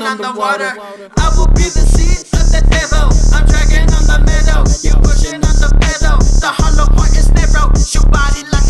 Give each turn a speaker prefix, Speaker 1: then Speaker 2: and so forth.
Speaker 1: on the water. I will be the seed of the devil. I'm dragging on the meadow. You pushing on the pedal. The hollow point is narrow. Your body like